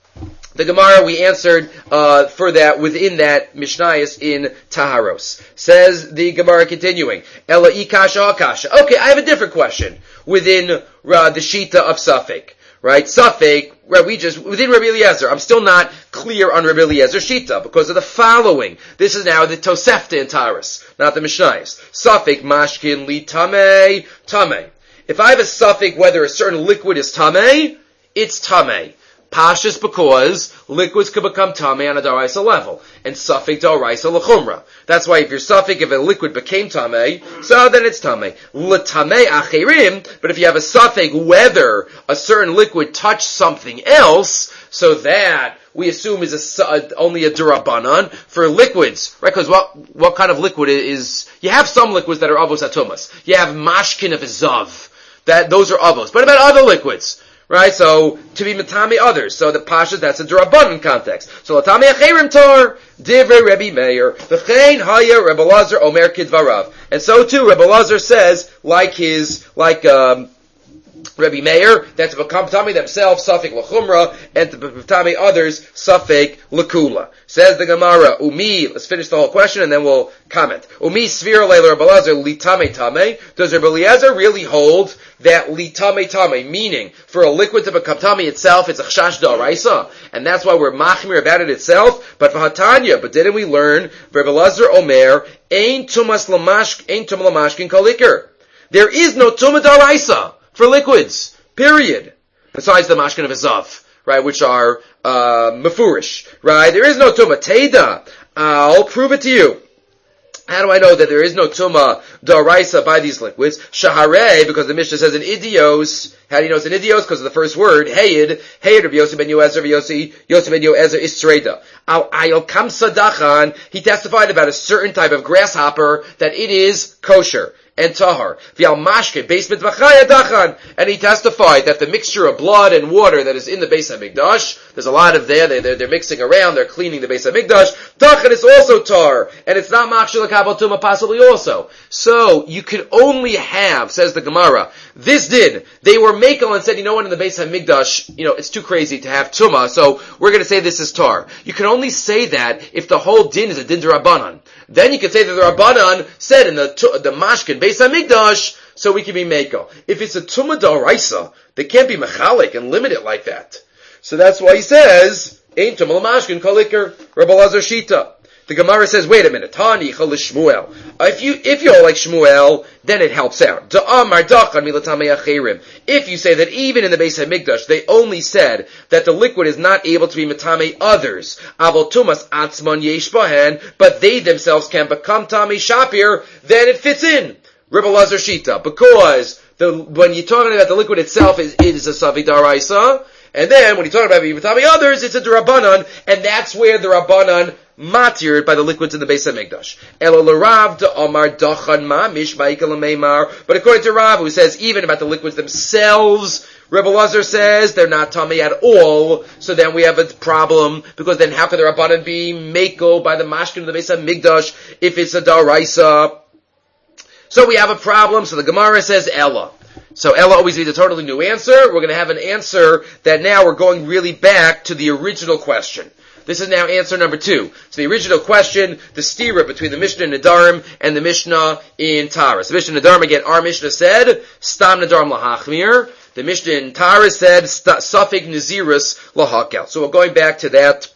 the Gemara, we answered uh, for that within that Mishnayos in Taharos. Says the Gemara continuing, Ela ikasha akasha. Okay, I have a different question within uh, the Shita of Safek. Right? Safek, right, we just, within Rabbi Eliezer, I'm still not clear on Rabbi Eliezer Shita because of the following. This is now the Tosefta in Taharos, not the Mishnayos. Safek mashkin li tamei, tamei. If I have a Safek whether a certain liquid is tamei, it's tamei. Pashas because liquids can become tamei on a daraisa level, and safek daraisa l'chumra. That's why if you're safek, if a liquid became tamei, so then it's tamei. L'tamei acherim, but if you have a safek whether a certain liquid touched something else, so that we assume is a, only a durabanan for liquids, right? Because what what kind of liquid is? You have some liquids that are avos atumas. You have mashkin of zav, that those are avos. But about other liquids? Right, so to be matami others. So the pasha, that's a durabanan context. So latami acherim tor divrei Rebbe Meir v'chein haya Rebbe Lazar omer kidvarav. And so too, Rebbe Lazar says, like his, like um, Rebbe Meir, that to become tami themselves safek l'chumra, and to become tami others safek l'kula. Says the Gemara, umi. Let's finish the whole question and then we'll comment. Umi svira leila Rebbe Lazar litame tame. Does Rebbe Eliezer really hold that litame tame, meaning for a liquid to become tame itself, it's a chashash da'araisa, and that's why we're machmir about it itself. But for hatanya, but didn't we learn Rebbe Eliezer omer ein tumas lamashk ein tum lamashkin kalikar? There is no tumah da'araisa for liquids, period. Besides the mashkin of Azav, right, which are, uh, mefurish, right? There is no tumah. Teda, I'll prove it to you. How do I know that there is no tumah daraisa by these liquids? Shaharei, because the Mishnah says in idios. How do you know it's in idios? Because of the first word, heyid, heyid of Yosef ben Yoezer, Yosef ben Yoezer Israeda. Al ayil kam sadachan, he testified about a certain type of grasshopper that it is kosher and tahar. V'al mashke, basement v'chaya dachan. And he testified that the mixture of blood and water that is in the Beis HaMikdash, there's a lot of there, they, they're, they're mixing around, they're cleaning the Beis HaMikdash. Dachan is also tar. And it's not machshir l'kabel tumah possibly also. So, you can only have, says the Gemara, this din. They were makel and said, you know what, in the Beis HaMikdash, you know, it's too crazy to have tumah, so we're going to say this is tar. You can only say that if the whole din is a din d'Rabbanan. Then you can say that the Rabbanan said in the the mashkin Beis HaMikdash, so we can be mekel. If it's a tumah d'araisa, they can't be mechalik and limit it like that. So that's why he says, Ein Tumah L'Mashkin Kol Iker, Rabbi Elazar Shita. The Gemara says, wait a minute, Tani Chal Shmuel. If you, if you're like Shmuel, then it helps out. If you say that even in the Beis HaMikdash, they only said that the liquid is not able to be metame others, Avol Tumas Atzman Yesh Bahen, but they themselves can become Tami Shapir, then it fits in. Rebbe Lazar Shita, because the, when you're talking about the liquid itself, it is a Savi Daraisa, and then when you're talking about metame others, it's a Darabanan, and that's where the Rabbanan matired by the liquids in the Beis HaMikdash. Elo l'Rav d'Omar dachan mamish ba'ikal l'meimar. But according to Rav, who says even about the liquids themselves, Rebbe Lazar says they're not tummy at all. So then we have a problem, because then how could the Rabbanan be meko by the mashkin of the Beis HaMikdash if it's a daraisa? So we have a problem. So the Gemara says Ella. So Ella always needs a totally new answer. We're going to have an answer that now we're going really back to the original question. This is now answer number two. So the original question, the stira between the Mishnah in Nedarim and the Mishnah in Taras. The Mishnah in Nedarim, again, our Mishnah said, Stam Nedarim lahachmir. The Mishnah in Taras said, Safik Nazirus lahakel. So we're going back to that,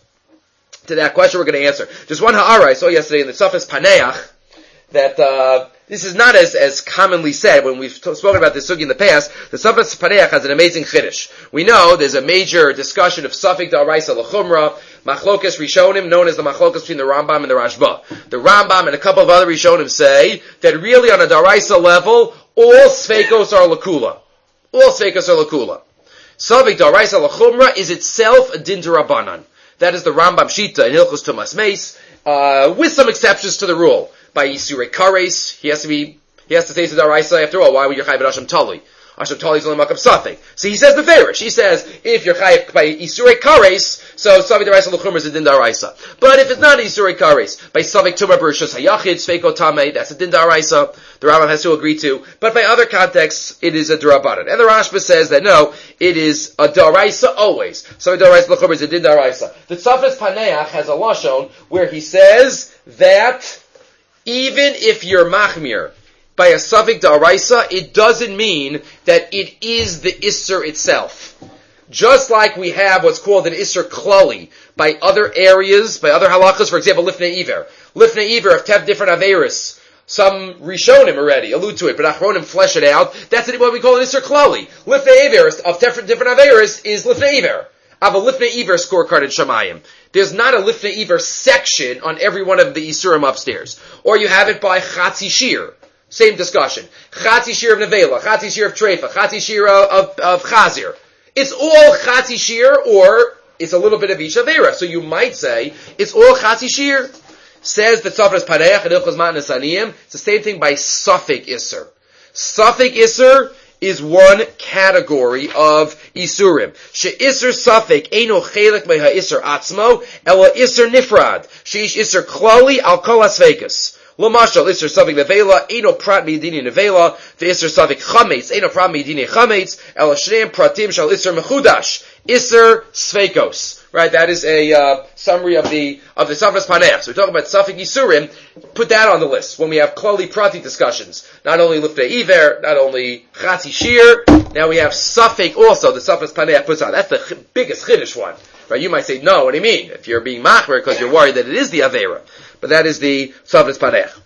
to that question we're going to answer. Just one ha'ara I saw yesterday in the Safas Paneach, that, uh, this is not as, as commonly said when we've t- spoken about this sugi in the past. The Safas Paneach has an amazing chiddush. We know there's a major discussion of Safik Da'araisa L'chumra, Machlokas Rishonim, known as the Machlokas between the Rambam and the Rashba. The Rambam and a couple of other Rishonim say that really on a Da'araisa level, all Sveikos are L'kula. All Sveikos are L'kula. Safik Da'araisa L'chumra is itself a Din D'Rabbanan. That is the Rambam Shita in Hilchos Tumas Meis, uh, with some exceptions to the rule. By Yisurei Kares, he has to be, he has to say to Daraisa after all. Why would you chayiv Asham Tali? Asham Tali is only makam Safik. So he says the Farish. He says, if you're chayiv by Yisurei Kares, so Safik Daraisa L'chumra is a din Daraisa. But if it's not Yisurei Kares, by Safik Tumah Bereshus Hayachid, Sveiko Tameh, that's a din Daraisa. The Rambam has to agree to. But by other contexts, it is a Darabanan. And the Rashba says that no, it is a Daraisa always. Safik Daraisa L'chumra is a din Daraisa. The Tzafas Paneach has a lashon where he says that even if you're machmir by a Safik Da'araisa, it doesn't mean that it is the Isser itself. Just like we have what's called an Isser Klali by other areas, by other halachas, for example, Lifnei Iver. Lifnei Iver, if have different Averis, some Rishonim already allude to it, but Achronim flesh it out. That's what we call an Isser Klali. Lifnei Iver of different, different Averis is Lifnei Iver. I have a Lifnei Iver scorecard in Shamayim. There's not a Lifnei Iver section on every one of the Isurim upstairs. Or you have it by Chatzi Shir. Same discussion. Chatzi Shir of Nevela, Chatzi Shir of Treifa, Chatzi Shir of, of, of Chazir. It's all Chatzi Shir, or it's a little bit of each Avera. So you might say, it's all Chatzi Shir. Says the Tzafras Paneach and Ilchos Matnas Aniyim. It's the same thing by Safik Isser. Safik Isser is one category of Isurim. She'isr Safik eino chelik meha Isr atzmo, ela Isr nifrad. She'ish Isr klali al kol asvekas. L'mashal Isr Safik nevela, eino prat mi'idini nevela, ve'isr Safik chametz, eino prat mi'idini chametz, ela shneim pratim shal Isr mechudash. Isr svekos. Right, that is a uh, summary of the of the Safras Paneach. So we're talking about Safik Yisurim. Put that on the list when we have Klali Prati discussions. Not only Lifnei Iver, not only Chatzi Shir. Now we have Safik also. The Safras Paneach puts on. That's the ch- biggest Chiddush one. Right? You might say, no, what do you mean? If you're being machmer because you're worried that it is the Avera, but that is the Safras Paneach.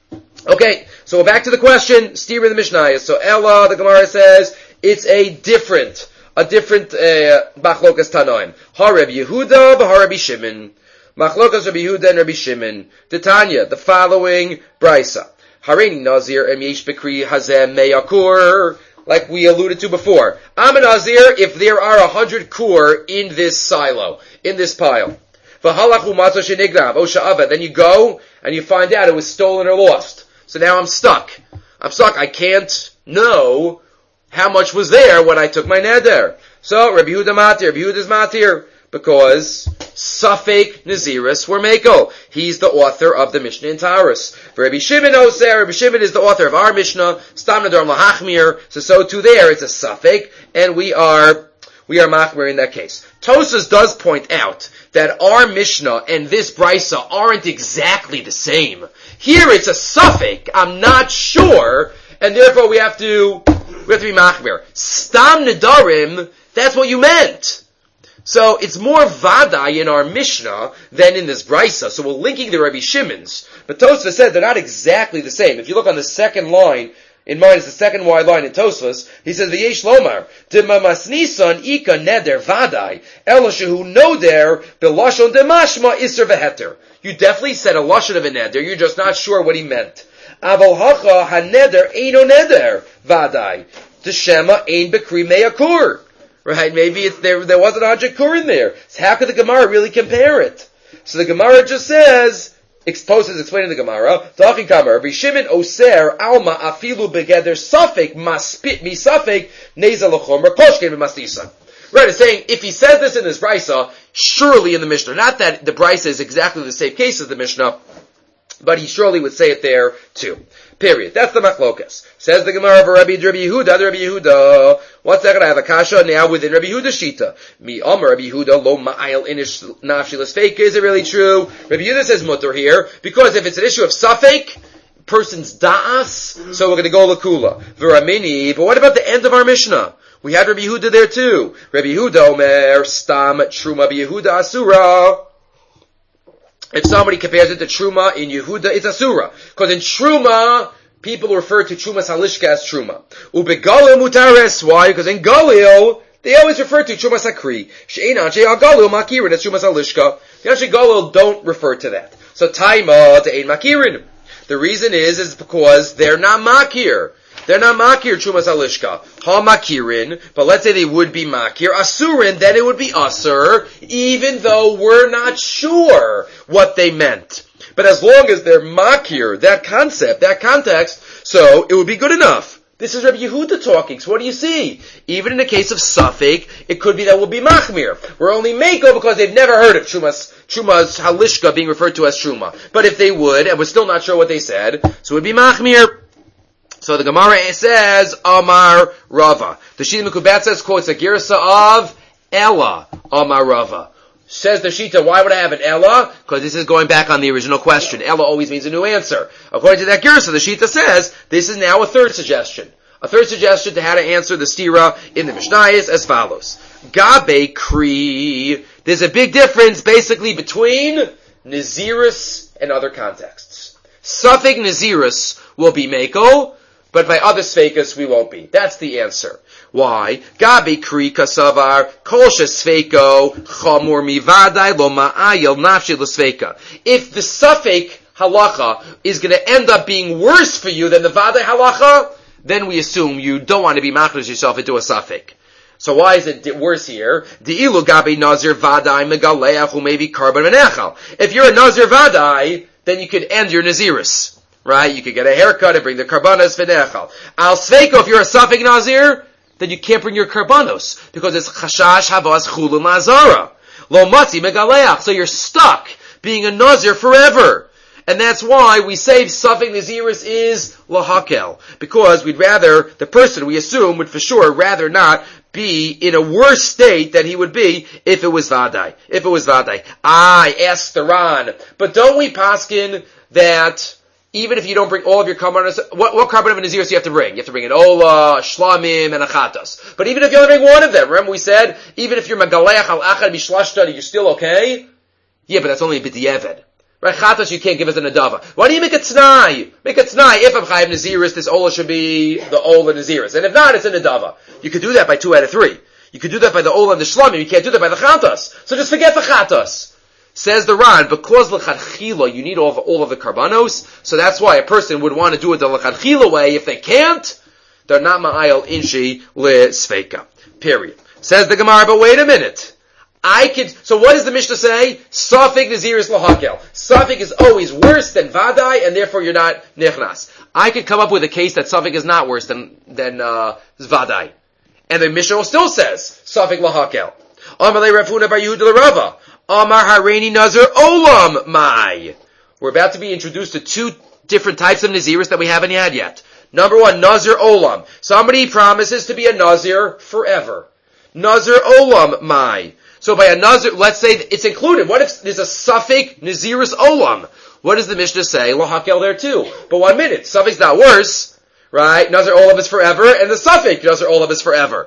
Okay, so we're back to the question. Steer in the Mishnah. So Ella, the Gemara says, it's a different. A different Machlokas uh, Tanoim. Ha Rabbi Yehuda, ha Rabbi Shimon. Machlokas Rabbi Yehuda and Rabbi Shimon. Titania, the following Brisa. Hareini Nazir em yesh bekri hazem meyakur. Like we alluded to before. I'm a Nazir if there are a hundred kur in this silo, in this pile. V'halachu matzo shenigrav, o sha'ava. Then you go and you find out it was stolen or lost. So now I'm stuck. I'm stuck. I can't know how much was there when I took my neder. So, Rabbi Yehuda matir, Rabbi Yehuda's matir, because Safek Naziris were Mako. He's the author of the Mishnah in Taurus. Rabbi Shimon Oser, Rabbi Shimon is the author of our Mishnah, Stam Nadarm Lahachmir, so so too there, it's a Safek, and we are, we are Machmir in that case. Tosas does point out that our Mishnah and this Brisa aren't exactly the same. Here it's a Safek, I'm not sure, and therefore we have to, we have to be machmir. Stam nedarim, that's what you meant. So it's more vadai in our Mishnah than in this brisa. So we're linking the Rabbi Shimon's. But Tosfos said they're not exactly the same. If you look on the second line, in mind is the second wide line in Tosfos, he says, V'yesh lomar, D'mamasnisan ika neder vadai, elashehu noder, belashon demashma isser veheter. You definitely said a lashon of a neder, you're just not sure what he meant. Aval hacha ha-neder eino neder vadai. D'shema ein bekri meyakur. Right? Maybe it's there, there wasn't a hundred kur in there. So how could the Gemara really compare it? So the Gemara just says, Tosfos is explaining the Gemara, Talking Kamar, Rabbi Shimon oser alma afilu begeder safek maspit mi safek neza lachom rakoshken b'masnisan. Right, it's saying, if he says this in this brisa, surely in the Mishnah, not that the brisa is exactly the same case as the Mishnah, but he surely would say it there too. Period. That's the machlokas. Says the Gemara for Rabbi Rabbi Yehuda, the Rabbi Yehuda. One second, I have a kasha now within Rabbi Yehuda's shita. Mi Omer Rabbi Yehuda lo ma'ayil inish nafshi l'sfeika. Is it really true? Rabbi Yehuda says mutter here because if it's an issue of safek, person's da'as, so we're going to go lakula. V'ramini. But what about the end of our Mishnah? We had Rabbi Yehuda there too. Rabbi Yehuda Omer stam truma Rabbi Yehuda asura. If somebody compares it to Truma in Yehuda, it's Asura. Because in Truma, people refer to Trumas Halishka as Truma. Ubegalil mutares. Why? Because in Galil, they always refer to Trumas Hakri. She'ein Anshe Galil Makirin, that's Trumas Halishka. The Anshe Galil don't refer to that. So Taima to Ein Makirin. The reason is, is because they're not Makir. They're not Makir Trumas Halishka. Ha Makirin, but let's say they would be Makir. Asurin, then it would be Asur, even though we're not sure what they meant. But as long as they're Makir, that concept, that context, so it would be good enough. This is Rabbi Yehuda talking, so what do you see? Even in the case of Safek, it could be that we'll be Machmir. We're only Mako because they've never heard of Trumas, Trumas Halishka being referred to as Truma. But if they would, and we're still not sure what they said, so it would be Machmir. So the Gemara says, Amar Rava. The Shita Mekubat says, quotes a girsa of Ella, Amar Rava. Says the Shita, why would I have an Ella? Because this is going back on the original question. Ella always means a new answer. According to that girsa, the Shita says, this is now a third suggestion. A third suggestion to how to answer the stira in the Mishnah is as follows. Gabe Kri. There's a big difference basically between Naziris and other contexts. Safek Naziris will be Mako, but by other Sfekas we won't be. That's the answer. Why? Gabi kri kasavar kolsha Sfeko chamur mivadai lo ma'ayil nafshi l'sfeka. If the Safek halacha is going to end up being worse for you than the Vadai halacha, then we assume you don't want to be machlis yourself into a Safek. So why is it worse here? Di'ilu gabi nazir vadai megaleach umevi karban menechal. If you're a nazir vadai, then you could end your naziris. Right? You could get a haircut and bring the karbanos v'nechal. Al sveiko, if you're a Safek Nazir, then you can't bring your karbanos, because it's chashash havas chulun lazara. Lo matzi megaleach. So you're stuck being a Nazir forever. And that's why we say Safek Naziris is lahakel. Because we'd rather, the person we assume would for sure rather not be in a worse state than he would be if it was Vadai. If it was Vadai. I asked the Ran. But don't we paskin that even if you don't bring all of your karbanos, what, what carbon of a Naziris you have to bring? You have to bring an Ola, Shlamim, and a Chatas. But even if you only bring one of them, remember we said, even if you're Megaleach al Achad Bishlashta, you're still okay? Yeah, but that's only a B'di'evet. Right? Chatas you can't give as an Adava. Why do you make a T'nai? Make a T'nai. If I'm Chayiv Naziris, this Ola should be the Ola Naziris. And if not, it's an Adava. You could do that by two out of three. You could do that by the Ola and the Shlamim. You can't do that by the Chatas. So just forget the Chatas. Says the Ran, because l'chadchila you need all of, all of the karbanos, so that's why a person would want to do it the l'chadchila way. If they can't, they're not ma'ayil inshi le'sfeika. Period. Says the Gemara, but wait a minute. I could, so what does the Mishnah say? Safek Naziris lahakel. Safek is always worse than Vadai, and therefore you're not nichnas. I could come up with a case that Safek is not worse than, than, uh, Vadai. And the Mishnah still says, Safek lahakel. Amalei Rafuna bar Yehuda l'Rava. Amar Hareini Nazir Olam Mai. We're about to be introduced to two different types of Naziris that we haven't had yet. Number one, Nazir Olam. Somebody promises to be a Nazir forever. Nazir Olam Mai. So by a Nazir, let's say it's included. What if there's a Safek Naziris Olam? What does the Mishnah say? Lahakel there too. But one minute, Safek's not worse, right? Nazir Olam is forever, and the Safek Nazir Olam is forever.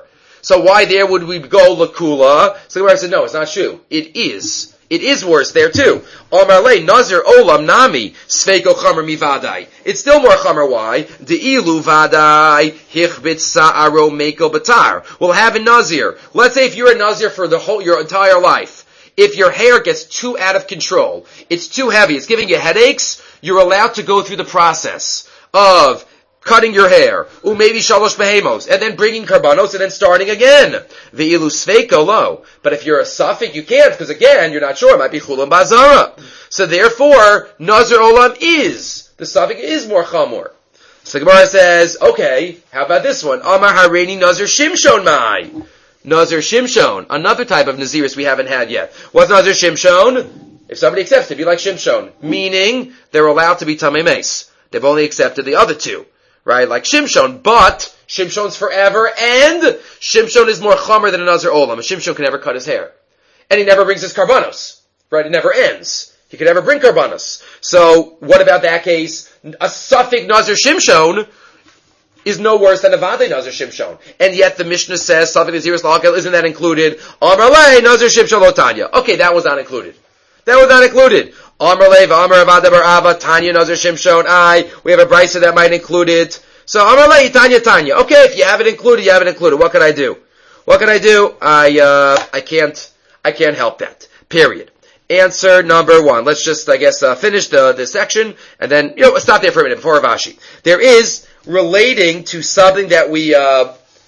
So why there would we go lakula? So the Gemara said, no, it's not true. It is. It is worse there too. Omar le nazir olam nami sveiko chamer mivadai. It's still more chamer. Why? Deilu vadai hichbit sa'aro meko batar. We'll have a nazir. Let's say if you're a nazir for the whole your entire life, if your hair gets too out of control, it's too heavy, it's giving you headaches, you're allowed to go through the process of cutting your hair, or maybe shalosh behemos, and then bringing karbanos, and then starting again. Ve'ilu sveiko lo. But if you're a suffix, you can't, because again, you're not sure, it might be chulam bazara. So therefore, nazir olam is, the suffix is more chamor. So the Gemara says, okay, how about this one? Amar hareini nazir shimshon mai. Nazir shimshon, another type of naziris we haven't had yet. What's nazir shimshon? If somebody accepts it, be like shimshon, meaning they're allowed to be tamei meis. They've only accepted the other two. Right, like Shimshon, but Shimshon's forever, and Shimshon is more chamer than a Nazir Olam. A Shimshon can never cut his hair. And he never brings his karbanos. Right, it never ends. He can never bring karbanos. So, what about that case? A suffix Nazir Shimshon is no worse than a Vadei Nazir Shimshon. And yet the Mishnah says, suffix Naziris L'Hakel, isn't that included? Amar lei Nazir Shimshon Lotanya. Okay, that was not included. That was not included. Amar Lev, Amar Avada Bar Ava, Tanya Nazir Shimshon, I. We have a brisa that might include it. So Amar Lev, Tanya, Tanya. Okay, if you have it included, you have it included. What can I do? What can I do? I, uh, I can't, I can't help that. Period. Answer number one. Let's just, I guess, uh, finish the, this section, and then, you know, stop there for a minute before Ravashi. There is, relating to something that we, uh,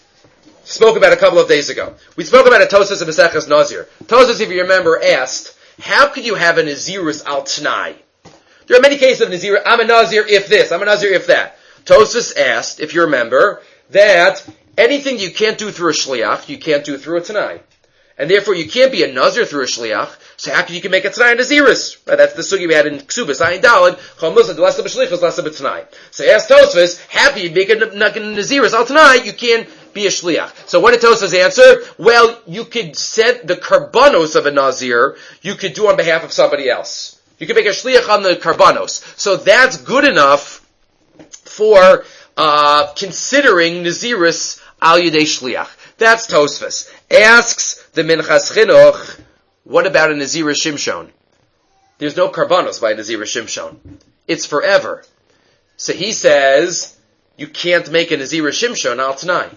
spoke about a couple of days ago. We spoke about a Tosas of Maseches Nazir. Tosas, if you remember, asked, how could you have a Nazirus al T'nai? There are many cases of Nazir. I'm a Nazir if this, I'm a Nazir if that. Tosfos asked, if you remember, that anything you can't do through a Shliach, you can't do through a T'nai. And therefore you can't be a Nazir through a Shliach, so how can you can make a T'nai and Nazirus? Right, that's the sugi we had in Ksubas, Ayin Daled, Chol Musad, less of a Shlichus, less of a T'nai. So ask Tosfos, how can you make a Nazirus al T'nai? You can't be a shliach. So what did Tosfos answer? Well, you could set the karbanos of a nazir, you could do on behalf of somebody else. You could make a shliach on the karbanos. So that's good enough for uh considering nazirus al yedei shliach. That's Tosfos. Asks the Minchas Chinuch, what about a nazirus shimshon? There's no karbanos by a nazirus shimshon. It's forever. So he says, you can't make a nazirus shimshon al T'nai.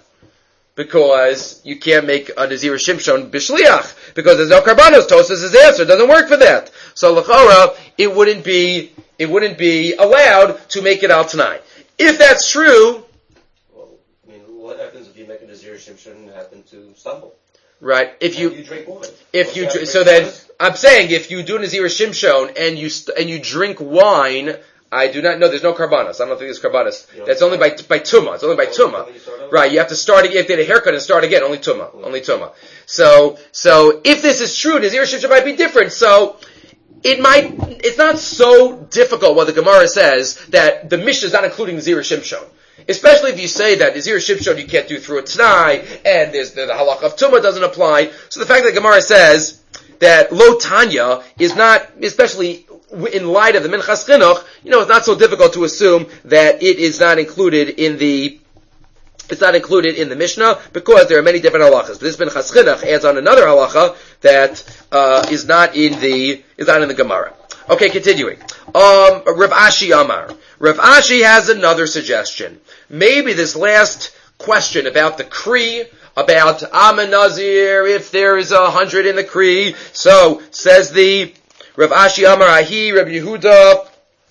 Because you can't make a Nazir Shimshon b'shliach, because there's no karbanos. Tosfos' answer doesn't work for that. So l'chora, it wouldn't be, it wouldn't be allowed to make it al T'nai. If that's true, well, I mean, what happens if you make a Nazir Shimshon and happen to stumble? Right. If you, you drink wine. If you, you so then I'm saying if you do Nazir Shimshon and you st- and you drink wine. I do not know. There's no karbanos. I don't think there's karbanos. That's only by by tuma. It's only by tuma. Right. You have to start again. You have to get a haircut and start again. Only tuma. Only tuma. So so if this is true, Nazir Shimshon might be different. So it might. It's not so difficult what the Gemara says that the Mishnah is not including Nazir Shimshon. Especially if you say that Nazir Shimshon you can't do through a T'nai, and there's the, the halach of tuma doesn't apply. So the fact that the Gemara says that Lo Tanya is not, especially in light of the Minchas Chinuch, you know, it's not so difficult to assume that it is not included in the, it's not included in the Mishnah, because there are many different halachas. But this Minchas Chinuch adds on another halacha that, uh, is not in the, is not in the Gemara. Okay, continuing. Um, Rav Ashi Amar. Rav Ashi has another suggestion. Maybe this last question about the Kri, about Am Nazir, if there is a hundred in the Kri. So, says the Rav Ashi Amar Hahi, Rabbi Yehuda,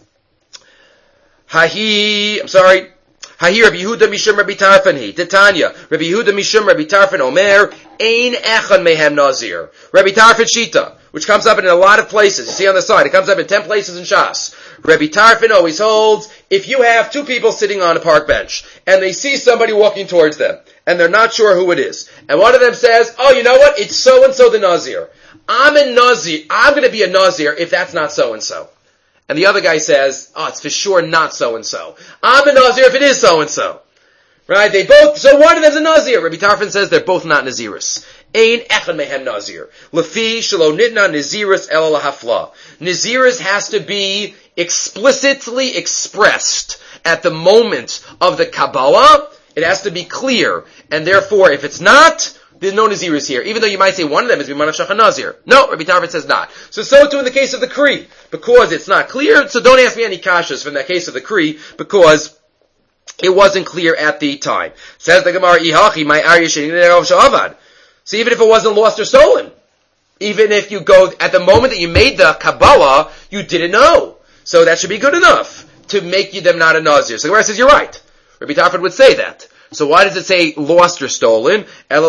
Hahi, I'm sorry, Hahi Rabbi Yehuda Mishum Rabbi Tarfan, Titania, Rabbi Yehuda Mishum Rabbi Tarfan Omer, Ein Echad Mehem Nazir. Rabbi Tarfan Shita, which comes up in a lot of places. You see on the side, it comes up in ten places in Shas. Rabbi Tarfan always holds, if you have two people sitting on a park bench, and they see somebody walking towards them, and they're not sure who it is, and one of them says, oh, you know what, it's so-and-so the Nazir. I'm a Nazir, I'm gonna be a Nazir if that's not so-and-so. And the other guy says, oh, it's for sure not so-and-so. I'm a Nazir if it is so-and-so. Right? They both, so one of them's a Nazir. Rabbi Tarfon says they're both not Nazirus. Ein echad mehem Nazir. Lefi shelo nitna Nazirus el lahafla. Nazirus has to be explicitly expressed at the moment of the Kabbalah. It has to be clear. And therefore, if it's not, There's no Nazirus here, even though you might say one of them is Bimanav Shachan Nazir. No, Rabbi Tarfon says not. So, so too in the case of the Kri, because it's not clear, so don't ask me any kashas from that case of the Kri, because it wasn't clear at the time. Says the Gemara, Ihachi, my Arya. So even if it wasn't lost or stolen, even if you go, at the moment that you made the Kabbalah, you didn't know. So that should be good enough to make you them not a Nazir. So the Gemara says, you're right. Rabbi Tarfon would say that. So why does it say lost or stolen? To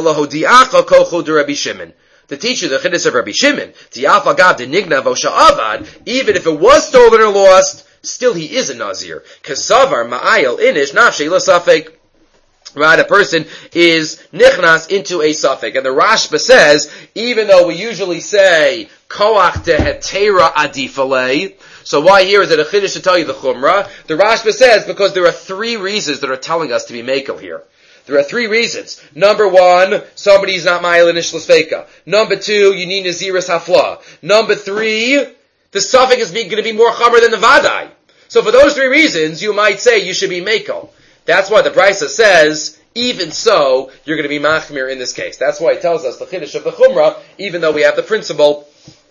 teach you the chiddush of Rabbi Shimon, even if it was stolen or lost, still he is a Nazir. Kasavar ma'ayel inish nafshei l'safek. Right, a person is nichnas into a suffix. And the Rashba says, even though we usually say, koach dehetera adifalei, so why here is it a chiddush to tell you the chumrah? The Rashba says, because there are three reasons that are telling us to be makel here. There are three reasons. Number one, somebody's not ma'ayel inish l'sfeika. Number two, you need naziris hafla. Number three, the suffix is going to be more chamer than the vadai. So for those three reasons, you might say you should be makel. That's why the Brisa says, even so, you're going to be machmir in this case. That's why it tells us the chiddush of the chumrah, even though we have the principle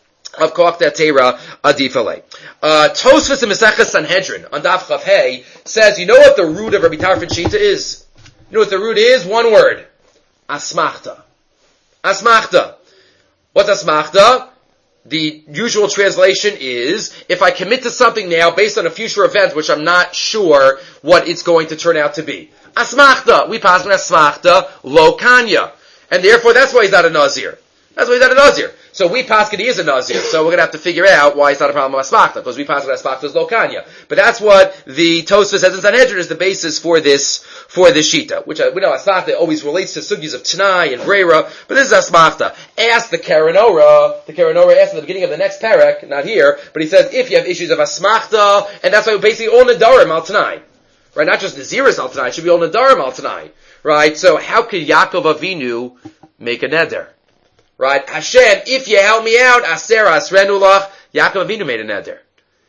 of koach de'atera adifalei. Uh, Tosfos in Masechah Sanhedrin, on Daf Chav Hey, says, you know what the root of Rabbi Tarfon Shita is? You know what the root is? One word. Asmachta. Asmachta. What's asmachta? The usual translation is, if I commit to something now based on a future event which I'm not sure what it's going to turn out to be. Asmachta. We pass on asmachta lo kanya. And therefore that's why he's not a Nazir. That's why he's not a Nazir. So we pass he is a Nazir. So we're going to have to figure out why it's not a problem with asmachta, because we pass on asmachta is lo kanya. But that's what the Tosfos says in Sanhedrin is the basis for this, for this shita. Which uh, we know asmachta always relates to sugis of Tanai and Breira, but this is asmachta. Ask the Karanora, the Karanora asked at the beginning of the next parak, not here, but he says if you have issues of asmachta, and that's why we're basically all nadarim al Tanai. Right? Not just Naziris al Tanai, it should be all nadarim al Tanai. Right? So how could Yaakov Avinu make a neder? Right? Hashem, if you help me out, Aser Asrenu Lach, Yaakov Avinu made a neder.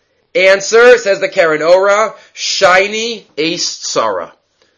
Answer, says the Karen Ora, shiny Ace Sarah.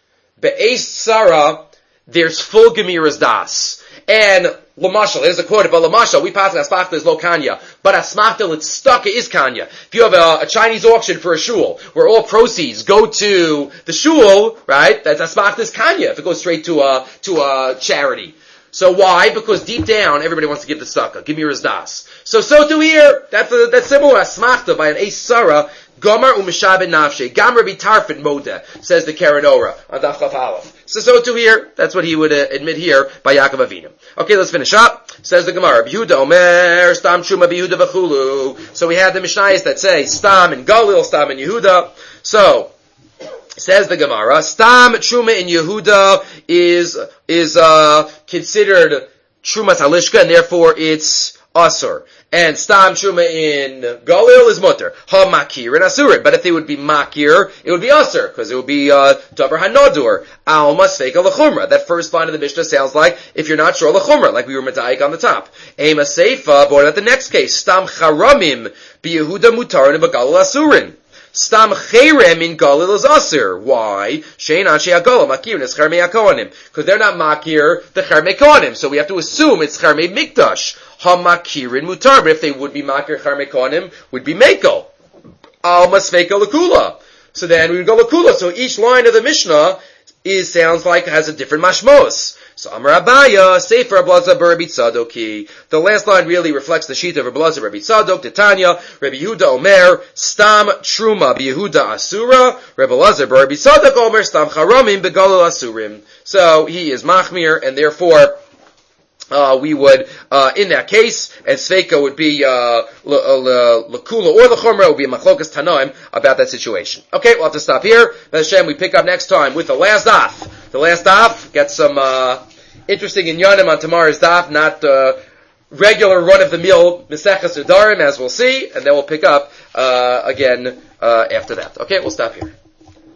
Be'ace Sarah, there's full Gemiras Das. And Lamashal, there's a quote about Lamashal, we pass Asmachta is lo Kanya, but Asmachta it's stuck is Kanya. If you have a, a Chinese auction for a shul, where all proceeds go to the shul, right, that's Asmachta is Kanya, if it goes straight to a, to a charity. So why? Because deep down, everybody wants to give the sukkah. Give me your das. So, so too here. That's, a, that's similar. Asmachta by an Eis Sarah. Gomar u'mishabed nafshe. Gam Rabbi Tarfon moda, says the Karen Ora on Daf Chaf Aleph. So, so too here. That's what he would uh, admit here by Yaakov Avinu. Okay, let's finish up. Says the Gemara. Yehuda Omer, Stam Shuma Yehuda v'chulu. So we have the Mishnayos that say Stam and Galil, Stam and Yehuda. So, says the Gemara, Stam Truma in Yehuda is, is, uh, considered Trumas Halishka, and therefore it's Asur. And Stam Truma in Galil is Mutter. Ha Makir and Asurin. But if they would be Makir, it would be Asur, because it would be, uh, Davar HaNodur. Al Masfeika L'chumra. That first line of the Mishnah sounds like, if you're not sure, L'chumra, like we were Medayik on the top. Ema Seifa, born at the next case, Stam Charamim, Bi Yehuda Mutar and Bagalil Asurin. Stam Cherem in Galil is Asir. Why? Shein Anshe Agala Makir is Chermei HaKohanim. Because they're not Makir, the Chermei Kohanim. So we have to assume it's Chermei Mikdash. Ha-Makir in Mutar. But if they would be Makir Chermei Kohanim, would be Mekel. Al Masfeika L'Kula. So then we would go L'Kula. So each line of the Mishnah is, sounds like it has a different mashmos. So Amar Abaya, Sefer Ablaza Rabbi Tzadoki. The last line really reflects the sheet of Ablaza Rabbi Tzadok, Titania, Rabbi Yehuda Omer, Stam Truma Yehuda Asura, Rabbi Lazar Rabbi Tzadok Omer, Stam Charamim Begalil Asurim. So he is Machmir, and therefore Uh, we would, uh, in that case, and Sveika would be, uh, L'Kula or L'Chumra, would be a Machlokas Tanoim about that situation. Okay, we'll have to stop here. Hashem, we pick up next time with the last daf. The last daf, get some, uh, interesting inyanim on tomorrow's daf, not, uh, regular run-of-the-mill Meseches Nedarim, as we'll see, and then we'll pick up, uh, again, uh, after that. Okay, we'll stop here.